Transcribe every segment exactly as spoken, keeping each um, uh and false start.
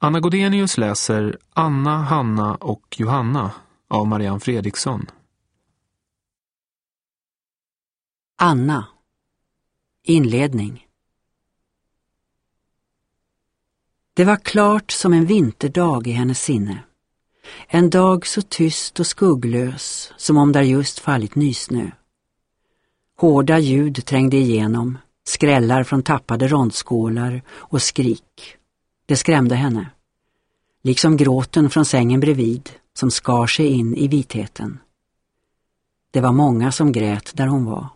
Anna Godenius läser Anna, Hanna och Johanna av Marianne Fredriksson. Anna. Inledning. Det var klart som en vinterdag i hennes sinne. En dag så tyst och skugglös som om där just fallit nysnö. Hårda ljud trängde igenom, skrällar från tappade rondskålar och skrik. Det skrämde henne. Liksom gråten från sängen bredvid som skar sig in i vitheten. Det var många som grät där hon var.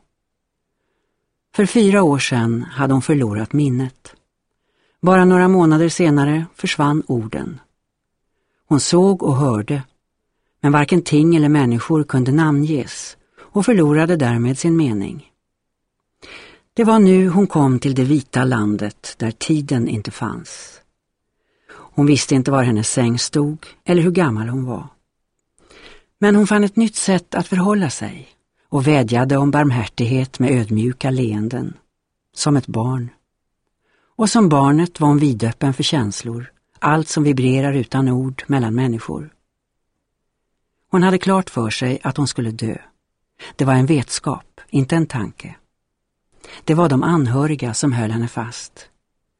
För fyra år sedan hade hon förlorat minnet. Bara några månader senare försvann orden. Hon såg och hörde, men varken ting eller människor kunde namnges och förlorade därmed sin mening. Det var nu hon kom till det vita landet där tiden inte fanns. Hon visste inte var hennes säng stod eller hur gammal hon var. Men hon fann ett nytt sätt att förhålla sig och vädjade om barmhärtighet med ödmjuka leenden, som ett barn. Och som barnet var hon vidöppen för känslor, allt som vibrerar utan ord mellan människor. Hon hade klart för sig att hon skulle dö. Det var en vetskap, inte en tanke. Det var de anhöriga som höll henne fast.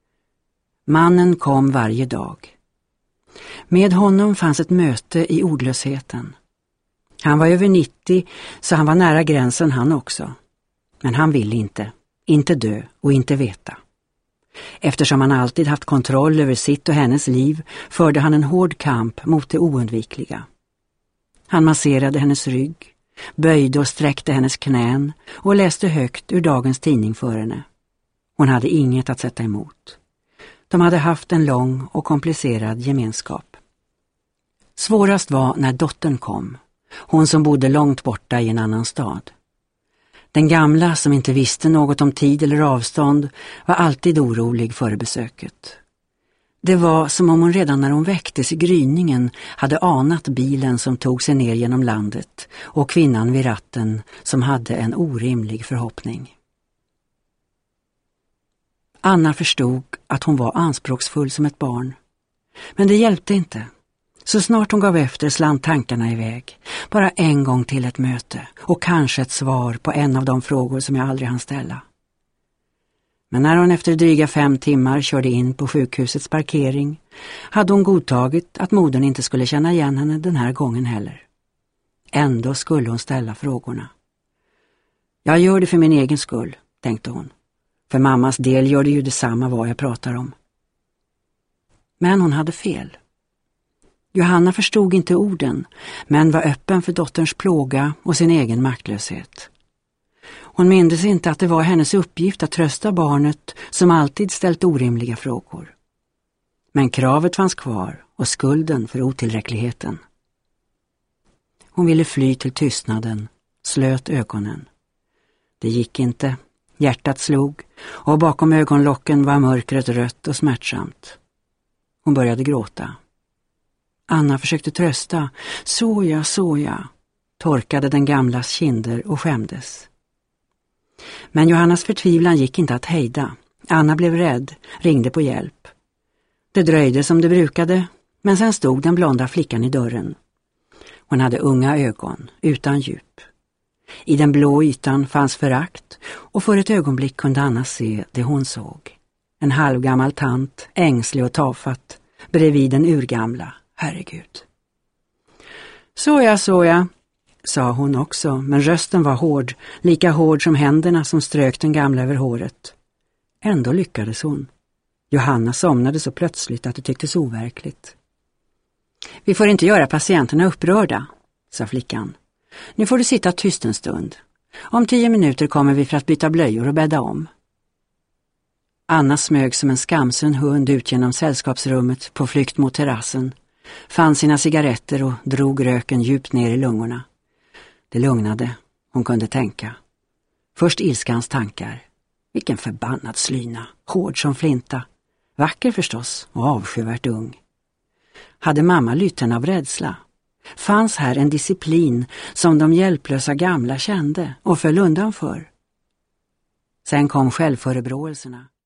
Mannen kom varje dag. Med honom fanns ett möte i ordlösheten. Han var över nittio, så han var nära gränsen han också. Men han ville inte, inte dö och inte veta. Eftersom han alltid haft kontroll över sitt och hennes liv förde han en hård kamp mot det oundvikliga. Han masserade hennes rygg, böjde och sträckte hennes knän och läste högt ur dagens tidning för henne. Hon hade inget att sätta emot. De hade haft en lång och komplicerad gemenskap. Svårast var när dottern kom, hon som bodde långt borta i en annan stad. Den gamla som inte visste något om tid eller avstånd var alltid orolig före besöket. Det var som om hon redan när hon väcktes i gryningen hade anat bilen som tog sig ner genom landet och kvinnan vid ratten som hade en orimlig förhoppning. Anna förstod att hon var anspråksfull som ett barn. Men det hjälpte inte. Så snart hon gav efter slant tankarna iväg. Bara en gång till ett möte och kanske ett svar på en av de frågor som jag aldrig hann ställa. Men när hon efter dryga fem timmar körde in på sjukhusets parkering hade hon godtagit att modern inte skulle känna igen henne den här gången heller. Ändå skulle hon ställa frågorna. Jag gör det för min egen skull, tänkte hon. För mammas del gör det ju detsamma vad jag pratar om. Men hon hade fel. Johanna förstod inte orden, men var öppen för dotterns plåga och sin egen maktlöshet. Hon mindes inte att det var hennes uppgift att trösta barnet som alltid ställt orimliga frågor. Men kravet fanns kvar och skulden för otillräckligheten. Hon ville fly till tystnaden, slöt ögonen. Det gick inte, hjärtat slog och bakom ögonlocken var mörkret rött och smärtsamt. Hon började gråta. Anna försökte trösta. Såja, såja, torkade den gamlas kinder och skämdes. Men Johannas förtvivlan gick inte att hejda. Anna blev rädd, ringde på hjälp. Det dröjde som det brukade, men sen stod den blonda flickan i dörren. Hon hade unga ögon, utan djup. I den blå ytan fanns förakt och för ett ögonblick kunde Anna se det hon såg. En halvgammal tant, ängslig och tafatt, bredvid den urgamla. Herregud. Såja, såja, sa hon också, men rösten var hård, lika hård som händerna som strök den gamla över håret. Ändå lyckades hon. Johanna somnade så plötsligt att det tycktes overkligt. Vi får inte göra patienterna upprörda, sa flickan. Nu får du sitta tyst en stund. Om tio minuter kommer vi för att byta blöjor och bädda om. Anna smög som en skamsen hund ut genom sällskapsrummet på flykt mot terrassen. Fann sina cigaretter och drog röken djupt ner i lungorna. Det lugnade, hon kunde tänka. Först ilskans tankar. Vilken förbannad slyna, hård som flinta. Vacker förstås och avskyvärt ung. Hade mamma lytt henne av rädsla? Fanns här en disciplin som de hjälplösa gamla kände och föll undan för? Sen kom självförebråelserna.